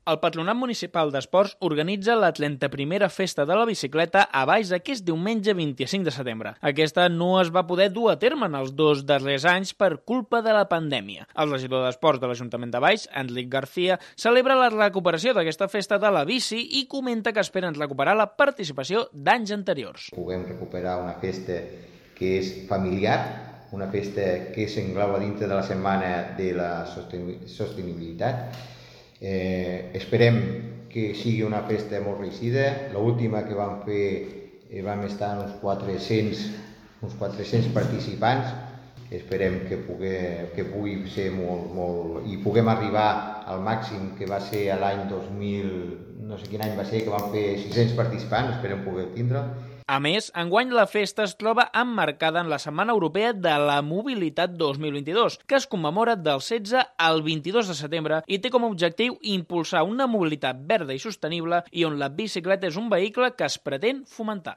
El Patronat Municipal d'Esports organitza la 31a Festa de la Bicicleta a Valls aquest diumenge 25 de setembre. Aquesta no es va poder dur a terme en els 2 darrers anys per culpa de la pandèmia. El regidor d'Esports de l'Ajuntament de Valls, Enric García, celebra la recuperació d'aquesta festa de la bici i comenta que esperen recuperar la participació d'anys anteriors. Puguem recuperar una festa que és familiar, una festa que s'engloba dintre de la setmana de la sostenibilitat. Esperem que sigui una festa molt reeixida. L'última que vam fer vam estar uns 400 participants. Esperem que pugui ser molt i puguem arribar al màxim que va ser l'any 2000, no sé quin any va ser, que vam fer 600 participants, esperem poder tindre. A més, enguany la festa es troba emmarcada en la Setmana Europea de la Mobilitat 2022, que es commemora del 16 al 22 de setembre i té com a objectiu impulsar una mobilitat verda i sostenible i on la bicicleta és un vehicle que es pretén fomentar.